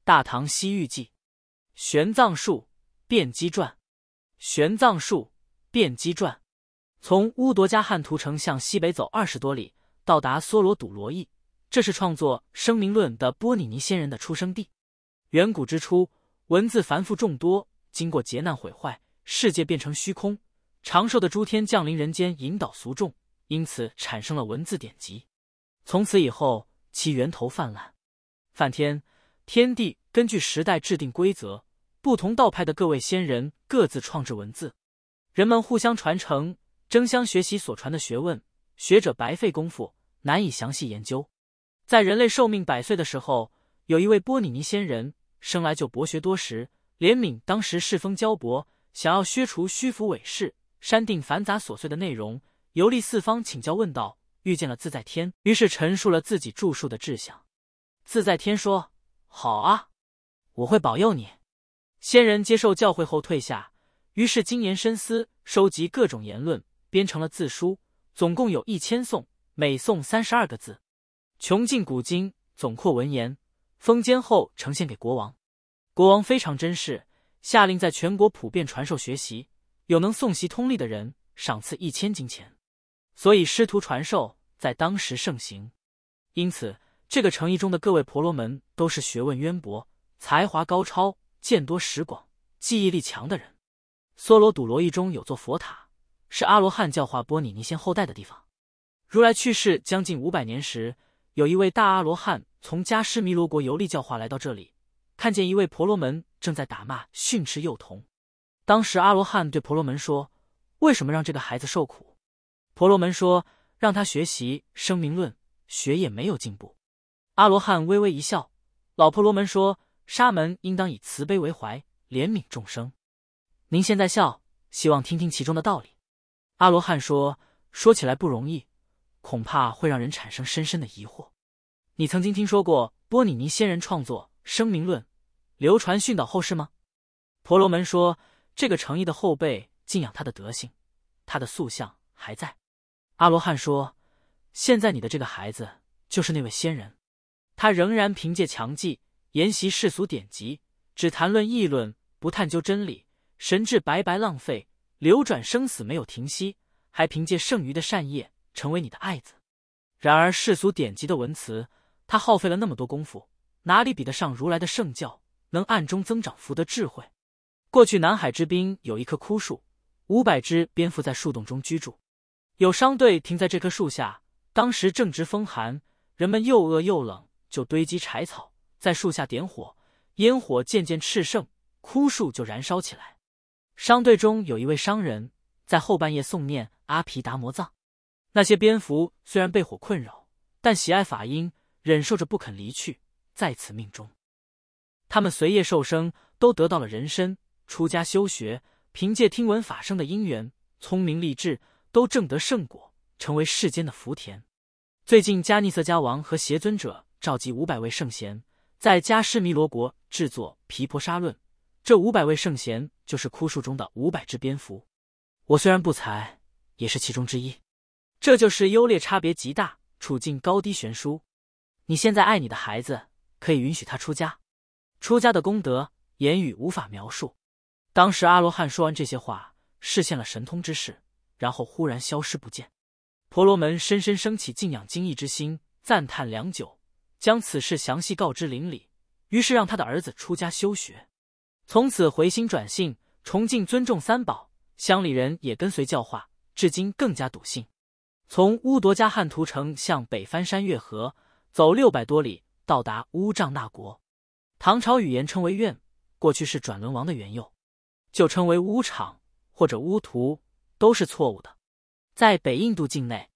大唐西域记》玄奘术辩机传。玄奘术辩机传。从乌夺加汉图城向西北走20多里，到达梭罗堵罗邑，这是创作《声明论》的波拟尼仙人的出生地。远古之初，文字繁复众多，经过劫难毁坏，世界变成虚空，长寿的诸天降临人间，引导俗众，因此产生了文字典籍。从此以后，其源头泛滥。梵天、天帝根据时代制定规则，不同道派的各位仙人各自创制文字，人们互相传承，争相学习所传的学问，学者白费功夫，难以详细研究。在人类寿命100岁的时候，有一位波拟尼仙人，生来就博学多识，怜悯当时世风骄勃，想要削除虚浮伪饰，删定繁杂琐碎的内容，游历四方请教问道，遇见了自在天，于是陈述了自己著述的志向。自在天说：“好啊，我会保佑你。”仙人接受教诲后退下，于是精研深思，收集各种言论，编成了字书，总共有1000颂，每颂32个字，穷尽古今，总括文言，封监后呈现给国王。国王非常珍视，下令在全国普遍传授学习，有能诵习通历的人，赏赐1000金钱。所以师徒传授在当时盛行。因此这个城邑中的各位婆罗门都是学问渊博、才华高超、见多识广、记忆力强的人。梭罗堵罗邑中有座佛塔，是阿罗汉教化波拟尼仙后代的地方。如来去世将近500年时，有一位大阿罗汉从迦湿弥罗国游历教化来到这里，看见一位婆罗门正在打骂训斥幼童。当时阿罗汉对婆罗门说：“为什么让这个孩子受苦？”婆罗门说：“让他学习声明论，学业没有进步。”阿罗汉微微一笑，老婆罗门说：“沙门应当以慈悲为怀，怜悯众生。您现在笑，希望听听其中的道理。”阿罗汉说：“说起来不容易，恐怕会让人产生深深的疑惑。你曾经听说过波拟尼仙人创作《声明论》，流传训导后世吗？”婆罗门说：“这个诚意的后辈敬仰他的德行，他的塑像还在。”阿罗汉说：“现在你的这个孩子就是那位仙人，他仍然凭借强记，研习世俗典籍，只谈论议论，不探究真理，神智白白浪费，流转生死没有停息，还凭借剩余的善业成为你的爱子。然而世俗典籍的文辞，他耗费了那么多功夫，哪里比得上如来的圣教，能暗中增长福德智慧？过去南海之滨有一棵枯树，500只蝙蝠在树洞中居住，有商队停在这棵树下，当时正值风寒，人们又饿又冷，就堆积柴草，在树下点火，烟火渐渐炽盛，枯树就燃烧起来。商队中有一位商人，在后半夜诵念阿毗达摩藏。那些蝙蝠虽然被火困扰，但喜爱法音，忍受着不肯离去，在此命中。他们随业受生，都得到了人身，出家修学，凭借听闻法声的因缘，聪明励志，都证得圣果，成为世间的福田。最近迦尼色迦王和邪尊者召集500位圣贤，在迦湿弥罗国制作毗婆沙论，这500位圣贤就是枯树中的500只蝙蝠。我虽然不才，也是其中之一。这就是优劣差别极大，处境高低悬殊。你现在爱你的孩子，可以允许他出家。出家的功德，言语无法描述。当时阿罗汉说完这些话，示现了神通之势，然后忽然消失不见。婆罗门深深升起敬仰精义之心，赞叹良久，将此事详细告知邻里，于是让他的儿子出家修学。从此回心转性，崇敬尊重三宝，乡里人也跟随教化，至今更加笃信。从乌夺加汉图城向北翻山越河，走600多里，到达乌丈那国。唐朝语言称为苑，过去是转轮王的原佑，就称为乌场或者乌图，都是错误的。在北印度境内，